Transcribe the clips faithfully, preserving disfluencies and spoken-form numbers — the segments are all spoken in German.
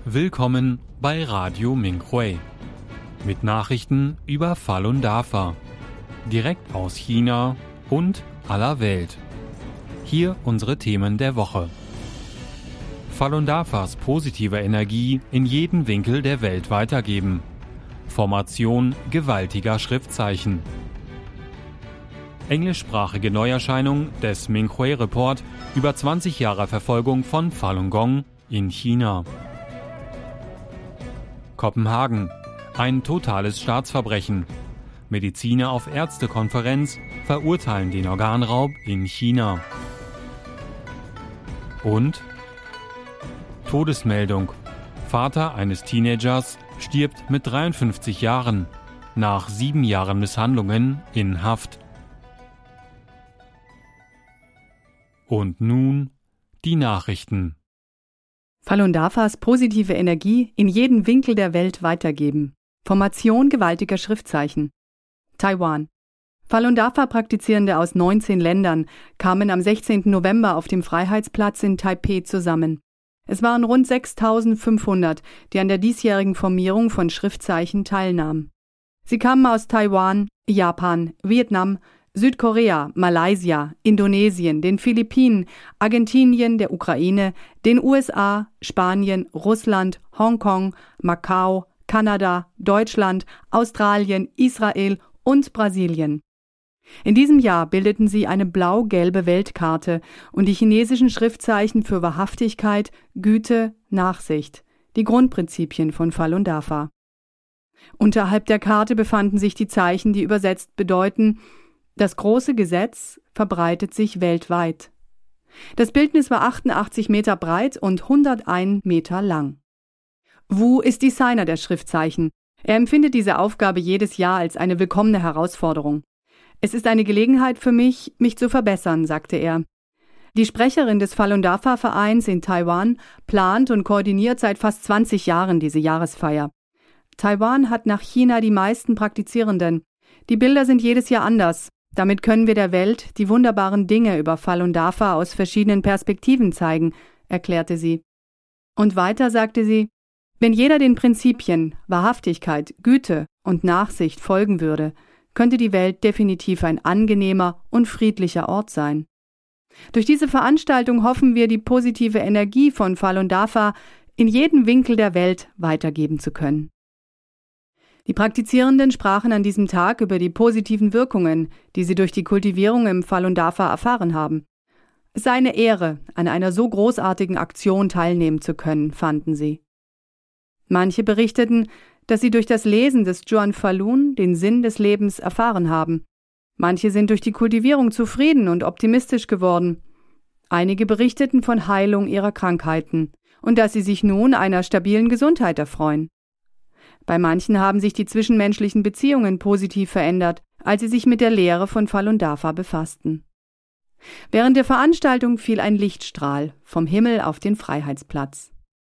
Willkommen bei Radio Minhui mit Nachrichten über Falun Dafa, direkt aus China und aller Welt. Hier unsere Themen der Woche. Falun Dafas positive Energie in jeden Winkel der Welt weitergeben. Formation gewaltiger Schriftzeichen. Englischsprachige Neuerscheinung des Minhui Report über zwanzig Jahre Verfolgung von Falun Gong in China. Kopenhagen. Ein totales Staatsverbrechen. Mediziner auf Ärztekonferenz verurteilen den Organraub in China. Und Todesmeldung. Vater eines Teenagers stirbt mit dreiundfünfzig Jahren, nach sieben Jahren Misshandlungen in Haft. Und nun die Nachrichten. Falun Dafas positive Energie in jeden Winkel der Welt weitergeben. Formation gewaltiger Schriftzeichen. Taiwan. Falun Dafa Praktizierende aus neunzehn Ländern kamen am sechzehnten November auf dem Freiheitsplatz in Taipeh zusammen. Es waren rund sechstausendfünfhundert, die an der diesjährigen Formierung von Schriftzeichen teilnahmen. Sie kamen aus Taiwan, Japan, Vietnam, Südkorea, Malaysia, Indonesien, den Philippinen, Argentinien, der Ukraine, den U S A, Spanien, Russland, Hongkong, Macau, Kanada, Deutschland, Australien, Israel und Brasilien. In diesem Jahr bildeten sie eine blau-gelbe Weltkarte und die chinesischen Schriftzeichen für Wahrhaftigkeit, Güte, Nachsicht, die Grundprinzipien von Falun Dafa. Unterhalb der Karte befanden sich die Zeichen, die übersetzt bedeuten: Das große Gesetz verbreitet sich weltweit. Das Bildnis war achtundachtzig Meter breit und hundertein Meter lang. Wu ist Designer der Schriftzeichen. Er empfindet diese Aufgabe jedes Jahr als eine willkommene Herausforderung. Es ist eine Gelegenheit für mich, mich zu verbessern, sagte er. Die Sprecherin des Falun Dafa Vereins in Taiwan plant und koordiniert seit fast zwanzig Jahren diese Jahresfeier. Taiwan hat nach China die meisten Praktizierenden. Die Bilder sind jedes Jahr anders. Damit können wir der Welt die wunderbaren Dinge über Falun Dafa aus verschiedenen Perspektiven zeigen, erklärte sie. Und weiter sagte sie: Wenn jeder den Prinzipien Wahrhaftigkeit, Güte und Nachsicht folgen würde, könnte die Welt definitiv ein angenehmer und friedlicher Ort sein. Durch diese Veranstaltung hoffen wir, die positive Energie von Falun Dafa in jeden Winkel der Welt weitergeben zu können. Die Praktizierenden sprachen an diesem Tag über die positiven Wirkungen, die sie durch die Kultivierung im Falun Dafa erfahren haben. Es sei eine Ehre, an einer so großartigen Aktion teilnehmen zu können, fanden sie. Manche berichteten, dass sie durch das Lesen des Zhuan Falun den Sinn des Lebens erfahren haben. Manche sind durch die Kultivierung zufrieden und optimistisch geworden. Einige berichteten von Heilung ihrer Krankheiten und dass sie sich nun einer stabilen Gesundheit erfreuen. Bei manchen haben sich die zwischenmenschlichen Beziehungen positiv verändert, als sie sich mit der Lehre von Falun Dafa befassten. Während der Veranstaltung fiel ein Lichtstrahl vom Himmel auf den Freiheitsplatz.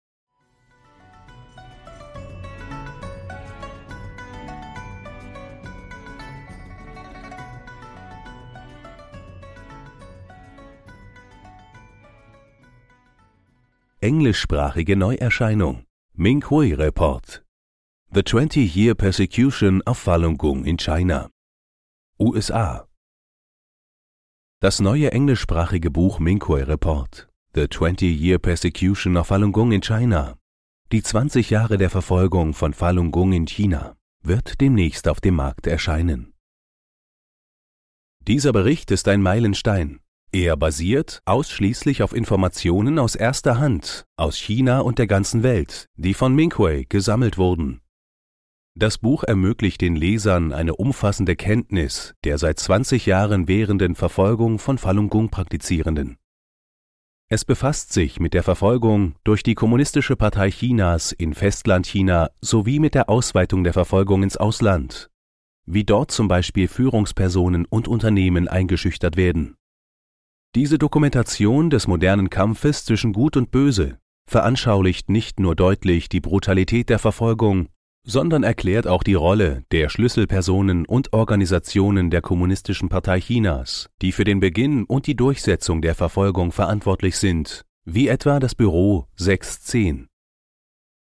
Englischsprachige Neuerscheinung. Minhui Report. The twenty-year persecution of Falun Gong in China. U S A. Das neue englischsprachige Buch Minhui Report. The twenty-year persecution of Falun Gong in China. Die zwanzig Jahre der Verfolgung von Falun Gong in China wird demnächst auf dem Markt erscheinen. Dieser Bericht ist ein Meilenstein. Er basiert ausschließlich auf Informationen aus erster Hand, aus China und der ganzen Welt, die von Minhui gesammelt wurden. Das Buch ermöglicht den Lesern eine umfassende Kenntnis der seit zwanzig Jahren währenden Verfolgung von Falun Gong-Praktizierenden. Es befasst sich mit der Verfolgung durch die Kommunistische Partei Chinas in Festlandchina sowie mit der Ausweitung der Verfolgung ins Ausland, wie dort zum Beispiel Führungspersonen und Unternehmen eingeschüchtert werden. Diese Dokumentation des modernen Kampfes zwischen Gut und Böse veranschaulicht nicht nur deutlich die Brutalität der Verfolgung, sondern erklärt auch die Rolle der Schlüsselpersonen und Organisationen der Kommunistischen Partei Chinas, die für den Beginn und die Durchsetzung der Verfolgung verantwortlich sind, wie etwa das Büro sechs zehn.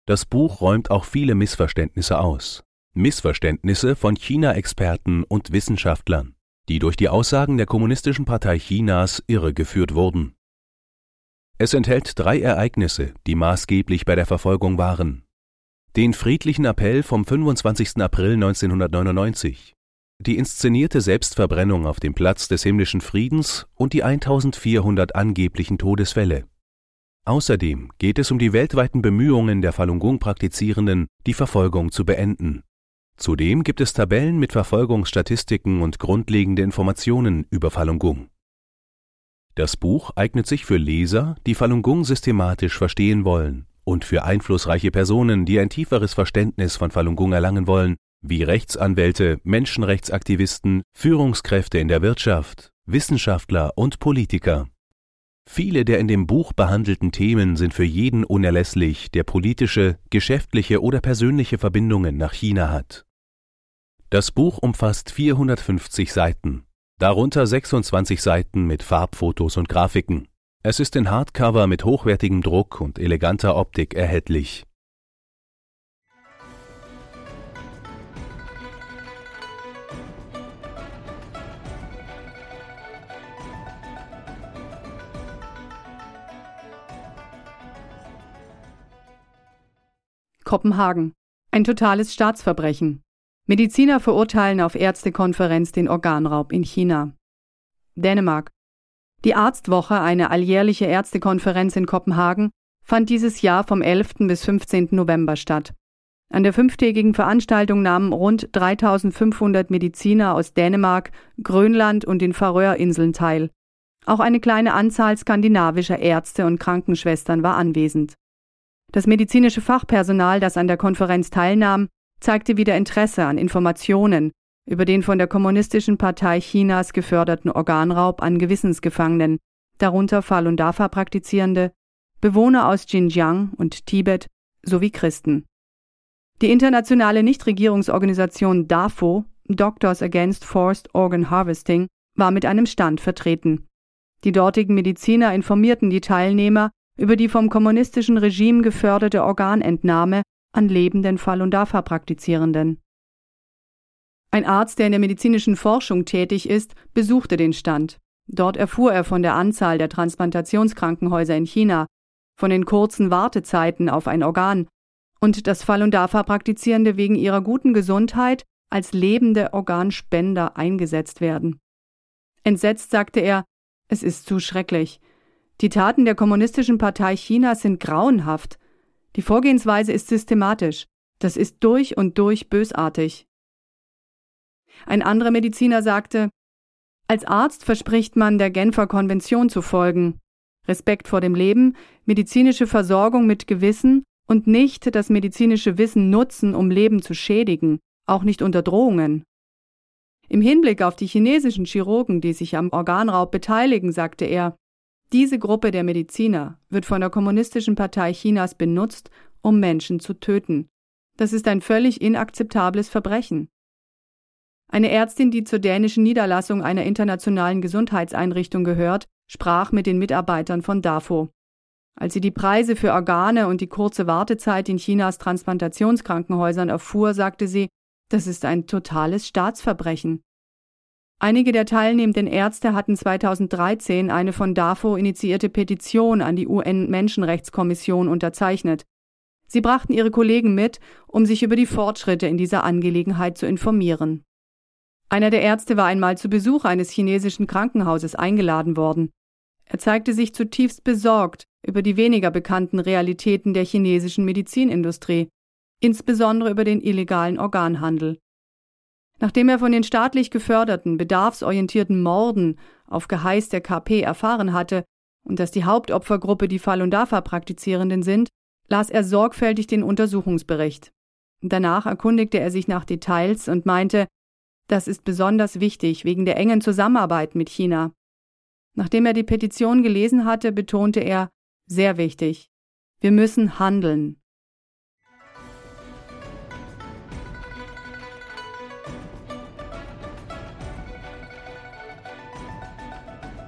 Das Buch räumt auch viele Missverständnisse aus. Missverständnisse von China-Experten und Wissenschaftlern, die durch die Aussagen der Kommunistischen Partei Chinas irregeführt wurden. Es enthält drei Ereignisse, die maßgeblich bei der Verfolgung waren. Den friedlichen Appell vom fünfundzwanzigsten April neunzehnhundertneunundneunzig, die inszenierte Selbstverbrennung auf dem Platz des himmlischen Friedens und die eintausendvierhundert angeblichen Todesfälle. Außerdem geht es um die weltweiten Bemühungen der Falun Gong-Praktizierenden, die Verfolgung zu beenden. Zudem gibt es Tabellen mit Verfolgungsstatistiken und grundlegende Informationen über Falun Gong. Das Buch eignet sich für Leser, die Falun Gong systematisch verstehen wollen, und für einflussreiche Personen, die ein tieferes Verständnis von Falun Gong erlangen wollen, wie Rechtsanwälte, Menschenrechtsaktivisten, Führungskräfte in der Wirtschaft, Wissenschaftler und Politiker. Viele der in dem Buch behandelten Themen sind für jeden unerlässlich, der politische, geschäftliche oder persönliche Verbindungen nach China hat. Das Buch umfasst vierhundertfünfzig Seiten, darunter sechsundzwanzig Seiten mit Farbfotos und Grafiken. Es ist in Hardcover mit hochwertigem Druck und eleganter Optik erhältlich. Kopenhagen. Ein totales Staatsverbrechen. Mediziner verurteilen auf Ärztekonferenz den Organraub in China. Dänemark. Die Arztwoche, eine alljährliche Ärztekonferenz in Kopenhagen, fand dieses Jahr vom elften bis fünfzehnten November statt. An der fünftägigen Veranstaltung nahmen rund dreitausendfünfhundert Mediziner aus Dänemark, Grönland und den Färöerinseln teil. Auch eine kleine Anzahl skandinavischer Ärzte und Krankenschwestern war anwesend. Das medizinische Fachpersonal, das an der Konferenz teilnahm, zeigte wieder Interesse an Informationen über den von der Kommunistischen Partei Chinas geförderten Organraub an Gewissensgefangenen, darunter Falun Dafa-Praktizierende, Bewohner aus Xinjiang und Tibet sowie Christen. Die internationale Nichtregierungsorganisation D A F O, Doctors Against Forced Organ Harvesting, war mit einem Stand vertreten. Die dortigen Mediziner informierten die Teilnehmer über die vom kommunistischen Regime geförderte Organentnahme an lebenden Falun Dafa-Praktizierenden. Ein Arzt, der in der medizinischen Forschung tätig ist, besuchte den Stand. Dort erfuhr er von der Anzahl der Transplantationskrankenhäuser in China, von den kurzen Wartezeiten auf ein Organ und dass Falun Dafa-Praktizierende wegen ihrer guten Gesundheit als lebende Organspender eingesetzt werden. Entsetzt sagte er, es ist zu schrecklich. Die Taten der Kommunistischen Partei Chinas sind grauenhaft. Die Vorgehensweise ist systematisch. Das ist durch und durch bösartig. Ein anderer Mediziner sagte, als Arzt verspricht man, der Genfer Konvention zu folgen. Respekt vor dem Leben, medizinische Versorgung mit Gewissen und nicht das medizinische Wissen nutzen, um Leben zu schädigen, auch nicht unter Drohungen. Im Hinblick auf die chinesischen Chirurgen, die sich am Organraub beteiligen, sagte er, diese Gruppe der Mediziner wird von der Kommunistischen Partei Chinas benutzt, um Menschen zu töten. Das ist ein völlig inakzeptables Verbrechen. Eine Ärztin, die zur dänischen Niederlassung einer internationalen Gesundheitseinrichtung gehört, sprach mit den Mitarbeitern von D A F O. Als sie die Preise für Organe und die kurze Wartezeit in Chinas Transplantationskrankenhäusern erfuhr, sagte sie, das ist ein totales Staatsverbrechen. Einige der teilnehmenden Ärzte hatten zweitausenddreizehn eine von D A F O initiierte Petition an die U N-Menschenrechtskommission unterzeichnet. Sie brachten ihre Kollegen mit, um sich über die Fortschritte in dieser Angelegenheit zu informieren. Einer der Ärzte war einmal zu Besuch eines chinesischen Krankenhauses eingeladen worden. Er zeigte sich zutiefst besorgt über die weniger bekannten Realitäten der chinesischen Medizinindustrie, insbesondere über den illegalen Organhandel. Nachdem er von den staatlich geförderten, bedarfsorientierten Morden auf Geheiß der K P erfahren hatte und dass die Hauptopfergruppe die Falun Dafa-Praktizierenden sind, las er sorgfältig den Untersuchungsbericht. Danach erkundigte er sich nach Details und meinte, das ist besonders wichtig wegen der engen Zusammenarbeit mit China. Nachdem er die Petition gelesen hatte, betonte er, sehr wichtig, wir müssen handeln.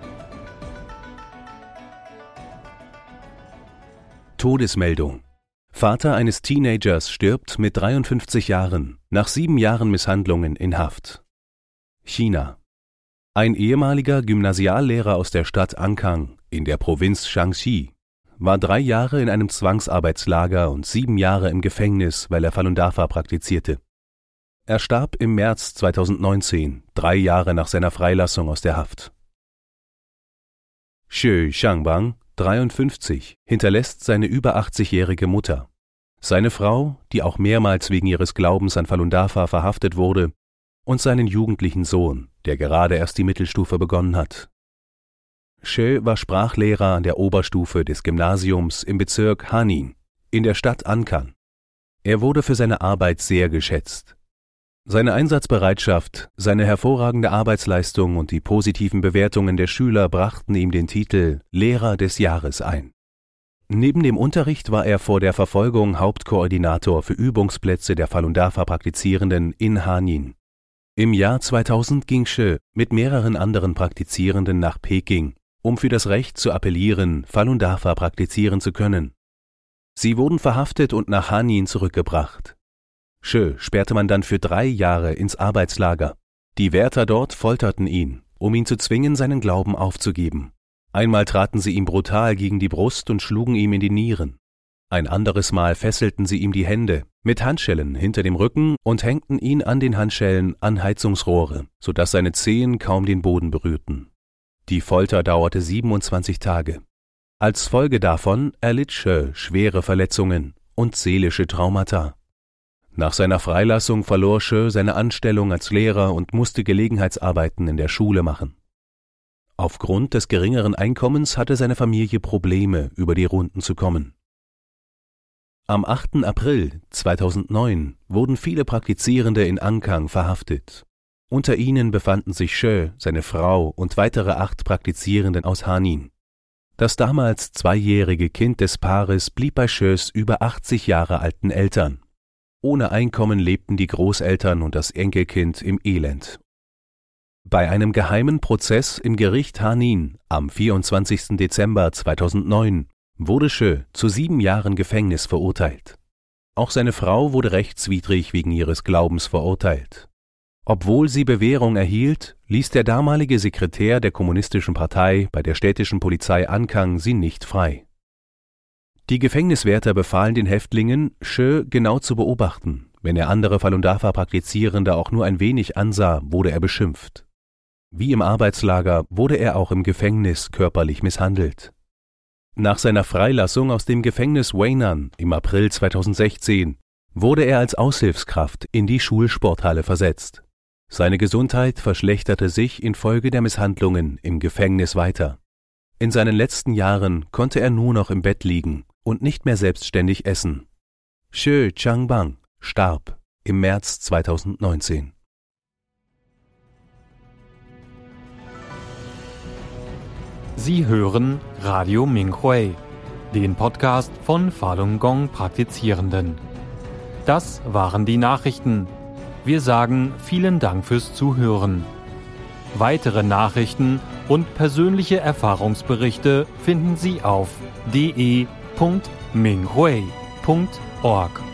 Todesmeldung. Vater eines Teenagers stirbt mit dreiundfünfzig Jahren nach sieben Jahren Misshandlungen in Haft. China. Ein ehemaliger Gymnasiallehrer aus der Stadt Ankang in der Provinz Shaanxi war drei Jahre in einem Zwangsarbeitslager und sieben Jahre im Gefängnis, weil er Falun Dafa praktizierte. Er starb im März zweitausendneunzehn, drei Jahre nach seiner Freilassung aus der Haft. Xue Xiangbang, dreiundfünfzig, hinterlässt seine über achtzigjährige Mutter. Seine Frau, die auch mehrmals wegen ihres Glaubens an Falun Dafa verhaftet wurde, und seinen jugendlichen Sohn, der gerade erst die Mittelstufe begonnen hat. Xue war Sprachlehrer an der Oberstufe des Gymnasiums im Bezirk Hanin in der Stadt Ankang. Er wurde für seine Arbeit sehr geschätzt. Seine Einsatzbereitschaft, seine hervorragende Arbeitsleistung und die positiven Bewertungen der Schüler brachten ihm den Titel Lehrer des Jahres ein. Neben dem Unterricht war er vor der Verfolgung Hauptkoordinator für Übungsplätze der Falun Dafa-Praktizierenden in Hanin. Im Jahr zweitausend ging Xue mit mehreren anderen Praktizierenden nach Peking, um für das Recht zu appellieren, Falun Dafa praktizieren zu können. Sie wurden verhaftet und nach Hanin zurückgebracht. Xue sperrte man dann für drei Jahre ins Arbeitslager. Die Wärter dort folterten ihn, um ihn zu zwingen, seinen Glauben aufzugeben. Einmal traten sie ihm brutal gegen die Brust und schlugen ihm in die Nieren. Ein anderes Mal fesselten sie ihm die Hände mit Handschellen hinter dem Rücken und hängten ihn an den Handschellen an Heizungsrohre, sodass seine Zehen kaum den Boden berührten. Die Folter dauerte siebenundzwanzig Tage. Als Folge davon erlitt Xue schwere Verletzungen und seelische Traumata. Nach seiner Freilassung verlor Xue seine Anstellung als Lehrer und musste Gelegenheitsarbeiten in der Schule machen. Aufgrund des geringeren Einkommens hatte seine Familie Probleme, über die Runden zu kommen. Am achten April zweitausendneun wurden viele Praktizierende in Ankang verhaftet. Unter ihnen befanden sich Xue, seine Frau und weitere acht Praktizierenden aus Hanin. Das damals zweijährige Kind des Paares blieb bei Xues über achtzig Jahre alten Eltern. Ohne Einkommen lebten die Großeltern und das Enkelkind im Elend. Bei einem geheimen Prozess im Gericht Hanin am vierundzwanzigsten Dezember zweitausendneun wurde Xue zu sieben Jahren Gefängnis verurteilt. Auch seine Frau wurde rechtswidrig wegen ihres Glaubens verurteilt. Obwohl sie Bewährung erhielt, ließ der damalige Sekretär der Kommunistischen Partei bei der städtischen Polizei Ankang sie nicht frei. Die Gefängniswärter befahlen den Häftlingen, Xue genau zu beobachten. Wenn er andere Falun Dafa-Praktizierende auch nur ein wenig ansah, wurde er beschimpft. Wie im Arbeitslager wurde er auch im Gefängnis körperlich misshandelt. Nach seiner Freilassung aus dem Gefängnis Weinan im April zweitausendsechzehn wurde er als Aushilfskraft in die Schulsporthalle versetzt. Seine Gesundheit verschlechterte sich infolge der Misshandlungen im Gefängnis weiter. In seinen letzten Jahren konnte er nur noch im Bett liegen und nicht mehr selbstständig essen. Xue Xiangbang starb im März zweitausendneunzehn. Sie hören Radio Minghui, den Podcast von Falun Gong Praktizierenden. Das waren die Nachrichten. Wir sagen vielen Dank fürs Zuhören. Weitere Nachrichten und persönliche Erfahrungsberichte finden Sie auf de punkt minghui punkt org.